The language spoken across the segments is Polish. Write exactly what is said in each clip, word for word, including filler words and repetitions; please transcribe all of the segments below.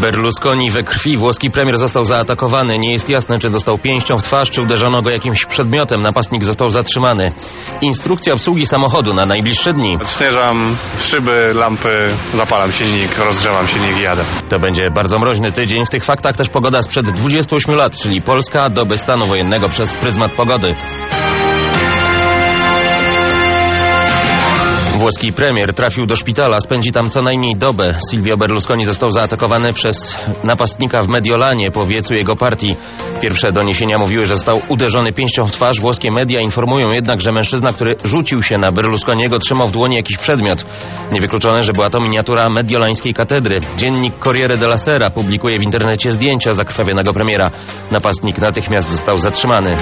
Berlusconi we krwi. Włoski premier został zaatakowany. Nie jest jasne, czy dostał pięścią w twarz, czy uderzono go jakimś przedmiotem. Napastnik został zatrzymany. Instrukcja obsługi samochodu na najbliższe dni. Odśnieżam szyby, lampy, zapalam silnik, rozgrzewam silnik i jadę. To będzie bardzo mroźny tydzień. W tych faktach też pogoda sprzed dwudziestu ośmiu lat, czyli Polska doby stanu wojennego przez pryzmat pogody. Włoski premier trafił do szpitala, spędzi tam co najmniej dobę. Silvio Berlusconi został zaatakowany przez napastnika w Mediolanie, po wiecu jego partii. Pierwsze doniesienia mówiły, że został uderzony pięścią w twarz. Włoskie media informują jednak, że mężczyzna, który rzucił się na Berlusconiego, trzymał w dłoni jakiś przedmiot. Niewykluczone, że była to miniatura mediolańskiej katedry. Dziennik Corriere della Sera publikuje w internecie zdjęcia zakrwawionego premiera. Napastnik natychmiast został zatrzymany.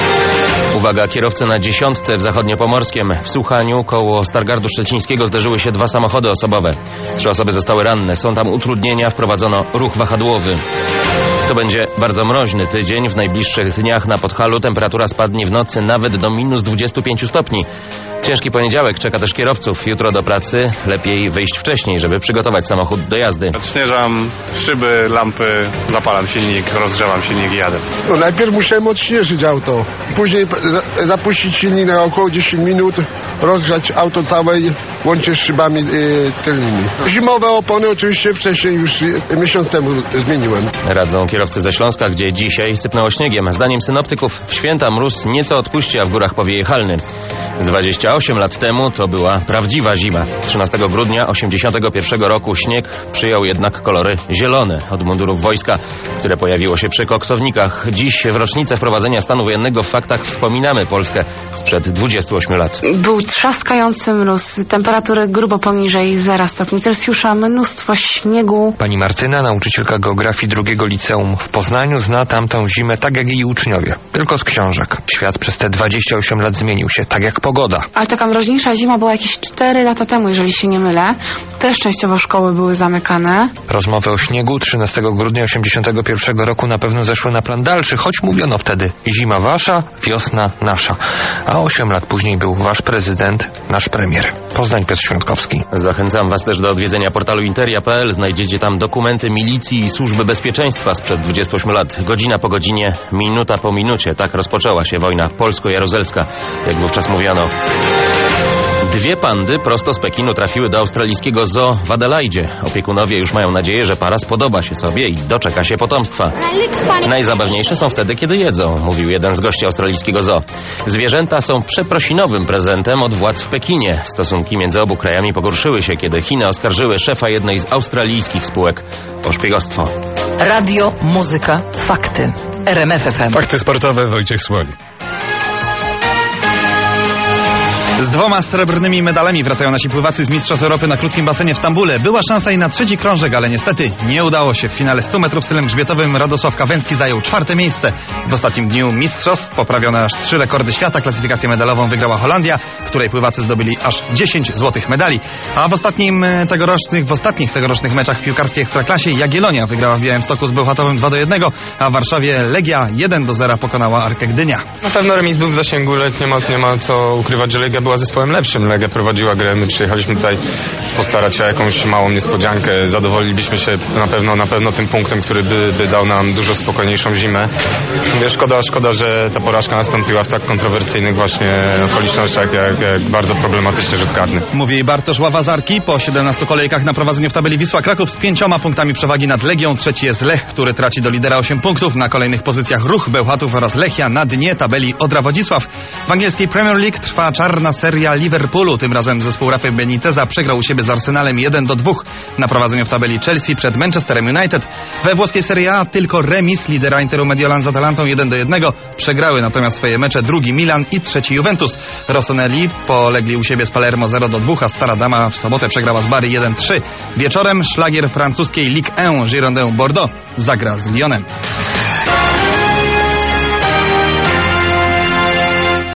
Uwaga, kierowcy na dziesiątce w Zachodniopomorskiem. W Słuchaniu koło Stargardu Szczecińskiego zderzyły się dwa samochody osobowe. Trzy osoby zostały ranne. Są tam utrudnienia, wprowadzono ruch wahadłowy. To będzie bardzo mroźny tydzień. W najbliższych dniach na Podhalu temperatura spadnie w nocy nawet do minus dwudziestu pięciu stopni. Ciężki poniedziałek czeka też kierowców. Jutro do pracy lepiej wyjść wcześniej, żeby przygotować samochód do jazdy. Odśnieżam szyby, lampy, zapalam silnik, rozgrzewam silnik i jadę. No najpierw musiałem odśnieżyć auto, później za, zapuścić silnik na około dziesięć minut, rozgrzać auto całe, łącznie z szybami y, tylnymi. Zimowe opony oczywiście wcześniej już y, miesiąc temu zmieniłem. Radzą kierowcy ze Śląska, gdzie dzisiaj sypnęło śniegiem. Zdaniem synoptyków w święta mróz nieco odpuści, a w górach powieje halny. dwadzieścia osiem lat temu to była prawdziwa zima. trzynastego grudnia osiemdziesiątego pierwszego roku śnieg przyjął jednak kolory zielone od mundurów wojska, które pojawiło się przy koksownikach. Dziś w rocznicę wprowadzenia stanu wojennego w faktach wspominamy Polskę sprzed dwudziestu ośmiu lat. Był trzaskający mróz, temperatury grubo poniżej zera stopni Celsjusza, mnóstwo śniegu. Pani Martyna, nauczycielka geografii drugiego liceum w Poznaniu, zna tamtą zimę tak jak jej uczniowie, tylko z książek. Świat przez te dwadzieścia osiem lat zmienił się, tak jak pogoda. Ale taka mroźniejsza zima była jakieś cztery lata temu, jeżeli się nie mylę. Też częściowo szkoły były zamykane. Rozmowy o śniegu trzynastego grudnia osiemdziesiątego pierwszego roku na pewno zeszły na plan dalszy, choć mówiono wtedy: zima wasza, wiosna nasza. A osiem lat później był wasz prezydent, nasz premier. Poznań, Piotr Świątkowski. Zachęcam was też do odwiedzenia portalu interia kropka p l. Znajdziecie tam dokumenty milicji i służby bezpieczeństwa sprzed dwudziestu ośmiu lat. Godzina po godzinie, minuta po minucie. Tak rozpoczęła się wojna polsko-jaruzelska, jak wówczas mówiono. Dwie pandy prosto z Pekinu trafiły do australijskiego zoo w Adelaidzie. Opiekunowie już mają nadzieję, że para spodoba się sobie i doczeka się potomstwa. Najzabawniejsze są wtedy, kiedy jedzą, mówił jeden z gości australijskiego zoo. Zwierzęta są przeprosinowym prezentem od władz w Pekinie. Stosunki między obu krajami pogorszyły się, kiedy Chiny oskarżyły szefa jednej z australijskich spółek o szpiegostwo. Radio, muzyka, fakty. R M F F M. Fakty sportowe, Wojciech Słoni. Z dwoma srebrnymi medalami wracają nasi pływacy z Mistrzostw Europy na krótkim basenie w Stambule. Była szansa i na trzeci krążek, ale niestety nie udało się. W finale stu metrów stylem grzbietowym Radosław Kawęcki zajął czwarte miejsce. W ostatnim dniu mistrzostw poprawiono aż trzy rekordy świata. Klasyfikację medalową wygrała Holandia, której pływacy zdobyli aż dziesięć złotych medali. A w ostatnim tegorocznych, w ostatnich tegorocznych meczach w piłkarskiej ekstraklasie Jagiellonia wygrała w Białymstoku z Bełchatowem dwa do jednego, a w Warszawie Legia jeden do zera pokonała Arkę Gdynia. Na pewno remis był w zasięgu, ale nie ma, nie ma co ukrywać, że Legia była zespołem lepszym. Legia prowadziła grę, my przyjechaliśmy tutaj postarać się o jakąś małą niespodziankę. Zadowoliliśmy się na pewno, na pewno tym punktem, który by, by dał nam dużo spokojniejszą zimę. Szkoda, szkoda, że ta porażka nastąpiła w tak kontrowersyjnych właśnie okolicznościach, jak, jak bardzo problematyczny rzut karny. Mówi Bartosz Ławazarki. Po siedemnastu kolejkach na prowadzeniu w tabeli Wisła Kraków z pięcioma punktami przewagi nad Legią. Trzeci jest Lech, który traci do lidera osiem punktów. Na kolejnych pozycjach Ruch Bełchatów oraz Lechia. Na dnie tabeli Odra Wodzisław. W angielskiej Premier League trwa czarna seria Liverpoolu. Tym razem zespół Rafy Beniteza przegrał u siebie z Arsenalem jeden do dwóch. Na prowadzeniu w tabeli Chelsea przed Manchesterem United. We włoskiej Serie A tylko remis lidera Interu Mediolan z Atalantą jeden do jednego. Przegrały natomiast swoje mecze drugi Milan i trzeci Juventus. Rossoneri polegli u siebie z Palermo zero do dwóch, a Stara Dama w sobotę przegrała z Bari jeden trzy. Wieczorem szlagier francuskiej Ligue jeden Girondin Bordeaux zagra z Lyonem.